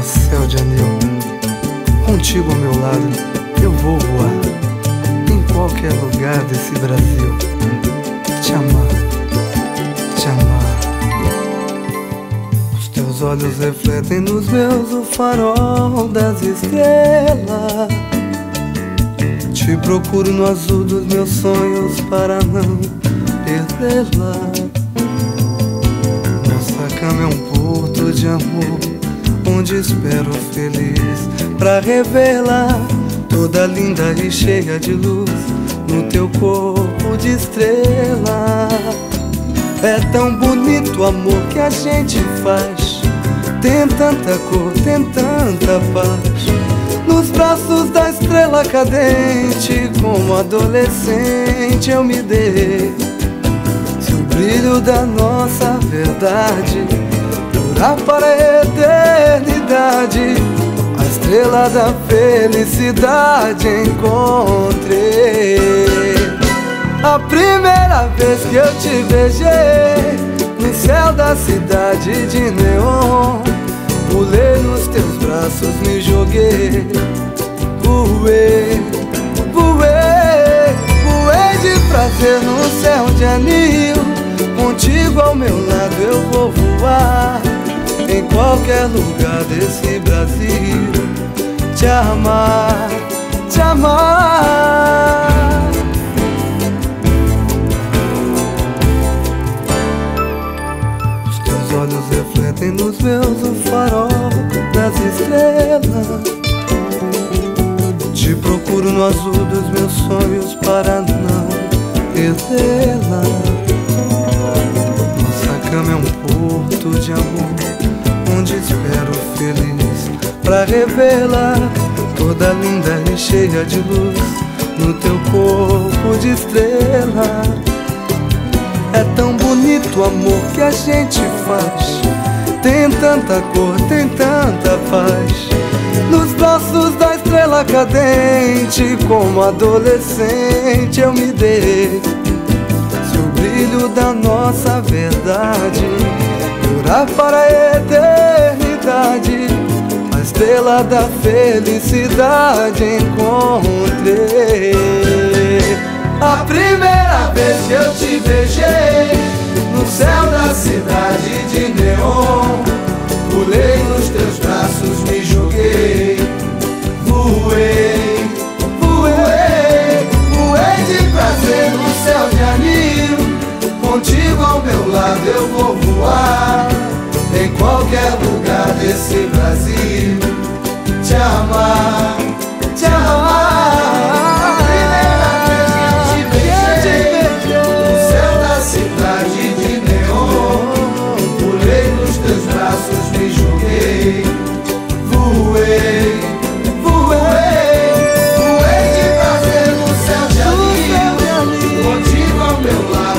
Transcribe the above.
no céu de anil. Contigo ao meu lado eu vou voar em qualquer lugar desse Brasil. Te amar, te amar. Os teus olhos refletem nos meus o farol das estrelas. Te procuro no azul dos meus sonhos para não perdê-la. Nossa cama é um porto de amor, onde espero feliz pra revê-la, toda linda e cheia de luz no teu corpo de estrela. É tão bonito o amor que a gente faz, tem tanta cor, tem tanta paz. Nos braços da estrela cadente, como adolescente eu me dei. Se o brilho da nossa verdade durar para a eternidade, a estrela da felicidade encontrei. A primeira vez que eu te beijei no céu da cidade de neon, pulei nos teus braços, me joguei, voei, voei, voei de prazer no céu de anil. Contigo ao meu lado eu vou voar em qualquer lugar desse Brasil. Te amar, te amar. Os teus olhos refletem nos meus o farol das estrelas. Te procuro no azul dos meus sonhos para não perdê-la. Nossa cama é um porto de amor, onde espero feliz pra revê-la, toda linda e cheia de luz no teu corpo de estrela. É tão bonito o amor que a gente faz, tem tanta cor, tem tanta paz. Nos braços da estrela cadente, como adolescente eu me dei. Se o brilho da nossa verdade durar para a eternidade, a estrela da felicidade encontrei. A primeira vez que eu te beijei no céu da cidade de neon, pulei nos teus braços, me joguei, voei, voei, voei de prazer no céu de anil. Contigo ao meu lado eu vou voar em qualquer lugar desse Brasil. Te amar, te amar. A primeira vez que eu te beijei no céu da cidade de neon, pulei nos teus braços, me joguei, voei, voei, voei de prazer no céu de anil. Contigo ao meu lado